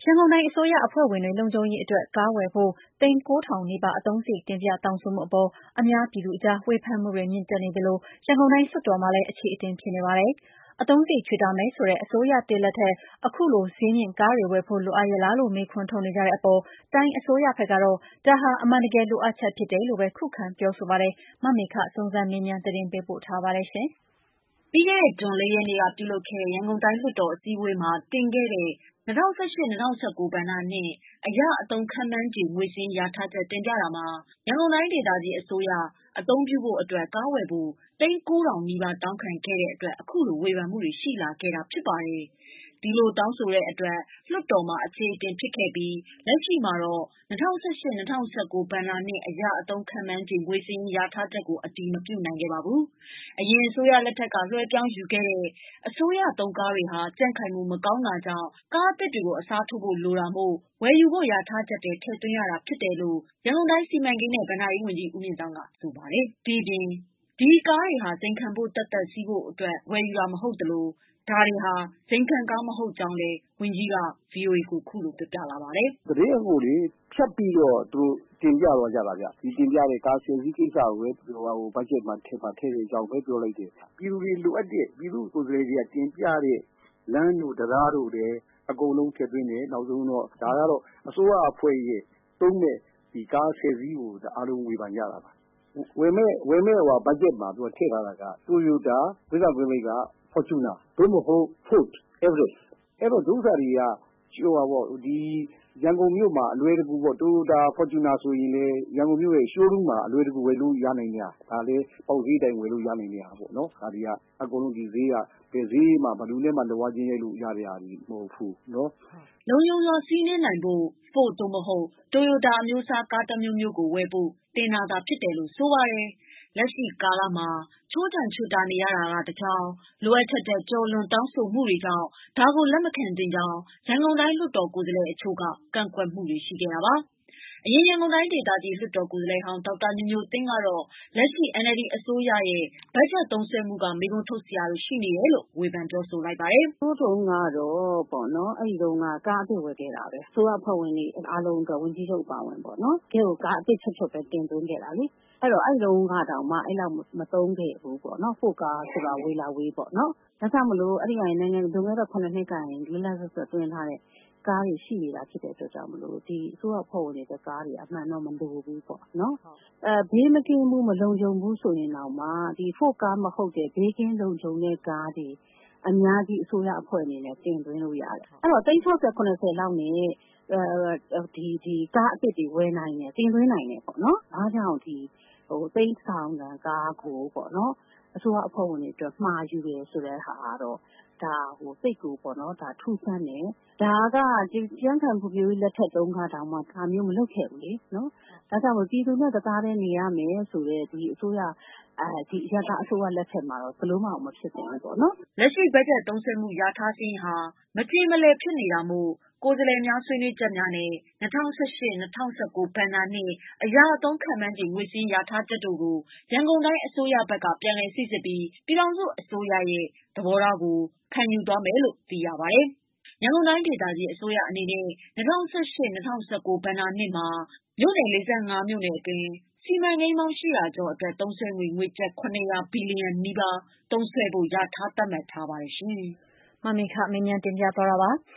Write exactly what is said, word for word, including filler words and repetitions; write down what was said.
ရန်ကုန်တိုင်းအစိုးရအဖွဲ့ဝင်တွေလုံခြုံရေးအတွက်ကားဝယ်ဖို့သိန်းကိုးထောင်နီးပါးအသုံးစရိတ်တင်ပြတောင်းဆိုမှုအပေါ်အများပြည်သူအကြားဝေဖန်မှုတွေမြင့်တက်နေသလိုရန်ကုန်တိုင်းလွှတ်တော်မှာလည်းအခြေအတင်ဖြစ်နေပါတယ်။အသုံးစရိတ်ချွေတာမယ်ဆိုတဲ့အစိုးရတစ်လက်ထက်အခုလိုဈေးမြင့်ကားတွေဝယ်ဖို့လိုအပ်ရဲ့လားလို့မေးခွန်းထုတ်နေကြတဲ့အပေါ်တိုင်းအစိုးရဘက်ကတော့ဒါဟာအမှန်တကယ်လိုအပ်ချက်ဖြစ်တယ်လို့ပဲခုခံပြောဆိုပါတယ်။မမေခစုံစမ်းမေးမြန်းသတင်းပေးပို့ထားပါတယ်ရှင်။ပြီးခဲ့တဲ့ဇွန်လရက်နေ့ကပြုလုပ်ခဲ့တဲ့ရန်ကုန်တိုင်းလွှတ်တော်အစည်းအဝေးမှာတင်ခဲ့တဲ့၂၀၁၈-၂၀၁၉ ဘဏ္ဍာနှစ်အရအသုံးခန့်မှန်းခြေငွေစာရင်းလျာထားချက်တင်ပြတာမှာရန်ကုန်တိုင်းဒေသကြီးအစိုးရအသုံးပြုဖို့အတွက်ကားဝယ်ဖို့သိန်းကိုးထောင်နီးပါးတောင်းခံခဲ့တဲ့အတွက်အခုလိုဝေဖန်မှုတွေရှိလာခဲ့တာဖြစ်ပါတယ်။ဒီလိုတောင်းဆိုတဲ့အတွက်လွှတ်တော်မှာအခြေအတင်ဖြစ်ခဲ့ပြီးလက်ရှိမှာတော့၂၀၁၈-၂၀၁၉ ဘဏ္ဍာနှစ်အရအသုံးခန့်မှန်းခြေငွေစာရင်းလျာထားချက်ကိုအတည်မပြုနိုင်ခဲ့ပါဘူး။အရင်အစိုးရလက်ထက်ကလွှဲပြောင်းယူခဲ့တဲ့အစိုးရသုံးကားတွေဟာကြံ့ခိုင်မှုမကောင်းတာကြောင့်ကားအသစ်တွေကိုအစားထိုးဖို့လိုတာမို့ဝယ်ယူဖို့လျာထားချက်ထဲထည့်သွင်းရတာဖြစ်တယ်လို့ရန်ကုန်တိုင်းစီမံကိန်းနဲ့ဘဏ္ဍာရေးဝန်ကြီးဦးမြင့်သောင်းကဆိုပါတယ်။ဒီပြင်ဒီကားတွေဟာဇိမ်ခံဖို့သက်သက်စီးဖို့အတွက်ဝယ်ယူတာမဟုတ်သလိုဒါတွေဟာဇိမ်ခံကားမဟုတ်ကြောင်းလည်းဝန်ကြီးက ဗွီအိုအေကိုခုလိုပြောပြလာပါတယ်။သတင်းအမှုတွေဖြတ်ပြီးတော့သူတို့တင်ပြသွားကြတာဗျ။ဒီတင်ပြတဲ့ကားဆယ်စီးကိစ္စကိုပဲဟိုဘတ်ဂျက်မှာထည့်ပါထည့်တဲ့အကြောင်းပဲပြောလိုက်တယ်။ပြည်သူတွေလိုအပ်တဲ့ပြည်သူကိုယ်စားလှယ်တွေကတင်ပြတဲ့လမ်းတို့တရားတို့လည်းအကုန်လုံးထည့်သွင်းတယ်။နောက်ဆုံးတော့ဒါကတော့အစိုးရအဖွဲ့ရဲ့သုံးတဲ့ဒီကားဆယ်စီးကိုအားလုံးဝေဖန်ကြတာပါ။ဝယ်မဲ့ဝယ်မဲ့ဟိုဘတ်ဂျက်မှာသူကထည့်ထားတာက Toyota ဝိဇ္ဇာကွင်းမိတ်က Fortuner သို့မဟုတ် Ford Everest အဲ့တော့ဒုစရီကဟိုပါပေါ့ဒီရန်ကုန်မြို့မှာအလွယ်တကူပေါ့ Toyota Fortuner ဆိုရင်လည်းရန်ကုန်မြို့ရဲ့ showroom မှာအလွယ်တကူဝယ်လို့ရနိုင်တာဒါလည်းပေါက်ဈေးတိုင်ဝယ်လို့ရနိုင်တာပေါ့နော်ဒါတွေကအကုန်လုံးဒီဈေးကဘယ်ဈေးမှဘယ်သူနဲ့မှလောဝချင်းရိုက်လို့ရတဲ့ဟာဒီမဟုတ်ဘူးနော်လုံယုံစွာစီးနှင်းနိုင်ဖို့ Ford သို့မဟုတ် Toyota အမျိုးအစားကားတစ်မျိုးမျိုးကိုဝယ်ဖို့တင်တာသာဖြစ်တယ်လို့ဆိုပါတယ်။လက်ရှိကာလမှာချိုးချံချွတ်တာနေရတာကတကြောင်လိုအပ်ချက်တဲ့ကျော်လွန်တောင်းဆိုမှုတွေကြောင့်ဒါကိုလက်မခံသင့်ကြောင်းရန်ကုန်တိုင်းလွှတ်တော်ကိုယ်စားလှယ်အချို့ကကန့်ကွက်မှုတွေရှိခဲ့တာပါ။အရင်ရန်ကုန်တိုင်းဒေသကြီးလွှတ်တော်ကိုယ်စားလှယ်ဟောင်းဒေါက်တာညိုညိုသိန်းကတော့လက်ရှိ အန်အယ်လ်ဒီ အစိုးရရဲ့ဘတ်ဂျက်သုံးစွဲမှုကမေးခွန်းထုတ်စရာတွေရှိနေတယ်လို့ဝေဖန်ပြောဆိုလိုက်ပါတယ်။ထို့တုန်းကတော့ပေါ့နော်အဲ့ဒီတုန်းကကားအသစ်ဝယ်ခဲ့တာပဲ။ဆိုရဖွဲ့ဝင်တွေအားလုံးအတွက်ဝန်ကြီးချုပ်ပါဝင်ပေါ့နော်။ကဲကိုကားအသစ်ချက်ချက်ပဲတင်သွင်းခဲ့တာလေ။အဲ့တော့အဲ့တုန်းကတောင်မှအဲ့လောက်မသုံးခဲ့ဘူးပေါ့နော်။ဖို့ကားဆိုတာဝေးလာဝေးပေါ့နော်။ဒါကြောင့်မလို့အဲ့ဒီကနေနိုင်ငံလွန်ခဲ့တဲ့ခုနှစ်နှစ်ကန်လလဆဆတွင်းထားတဲ့ကားတွေရှိနေတာဖြစ်တဲ့အတွက်ကြောင့်မလို့ဒီအစိုးရဖွဲ့ဝင်တွေကားတွေအမှန်တော့မလိုဘူးပေါ့နော်အဲဘေးမကင်းဘူးမလုံခြုံဘူးဆိုရင်တော့မှဒီဖို့ကားမဟုတ်တဲ့ဘေးကင်းလုံခြုံတဲ့ကားတွေအများကြီးအစိုးရအဖွဲ့အနေနဲ့တင်သွင်းလို့ရတယ်အဲ့တော့သိန်း၆၀ ခုနှစ်ဆယ်လောက်နဲ့အဲဒီဒီကားအစ်စ်တွေဝယ်နိုင်တယ်တင်သွင်းနိုင်တယ်ပေါ့နော်အားကြောင့်ဒီဟိုသိန်းဆောင်တန်ကားကိုပေါ့နော်အစိုးရအဖွဲ့ဝင်တွေအတွက်မှာယူရဆိုတဲ့ဟာကတော့ဒါဟိုစိတ်ကူပေါ့နော်ဒါထူးဆန်းတယ်ဒါကဒီကျန်းခံမှုပြည့်လက်ထက်တုန်းကတောင်မှဒါမျိုးမလုပ်ခဲ့ဘူးလေနော်ဒါကြောင့်မို့ပြည်သူနဲ့တသားတည်းနေရမယ်ဆိုတဲ့ဒီအစိုးရအဲဒီရကအစိုးရလက်ထက်မှာတော့ဘလို့မှမဖြစ်နိုင်ဘူးပေါ့နော်လက်ရှိဘတ်ဂျက်သုံးစွဲမှုရထားခြင်းဟာမပြေမလည်ဖြစ်နေတာမို့ကိုယ်စားလှယ်များဆွေးနွေးချက်များနဲ့၂၀၁၈-၂၀၁၉ ဘဏ္ဍာနှစ်အရာအသုံးခန့်မှန်းခြေငွေစင်းရထားချက်တို့ကိုရန်ကုန်တိုင်းအစိုးရဘက်ကပြန်လည်စိစစ်ပြီးပြည်ထောင်စုအစိုးရရဲ့သဘောထားကိုခံယူသွားမယ်လို့သိရပါတယ်။ရန်ကုန်တိုင်းဒေသကြီးအစိုးရအနေနဲ့၂၀၁၈-၂၀၁၉ ဘဏ္ဍာနှစ်မှာမြို့နယ်၄၅မြို့နယ်အတွင်းစီမံကိန်းပေါင်း၈၀၀ကျော်အတွက်သုံးစွဲငွေငွေကျပ်၇၀၀ဘီလီယံနီးပါးသုံးစွဲဖို့ရထားသတ်မှတ်ထားပါတယ်ရှင်။မမေခမင်းမြန်တင်ပြသွားတာပါ။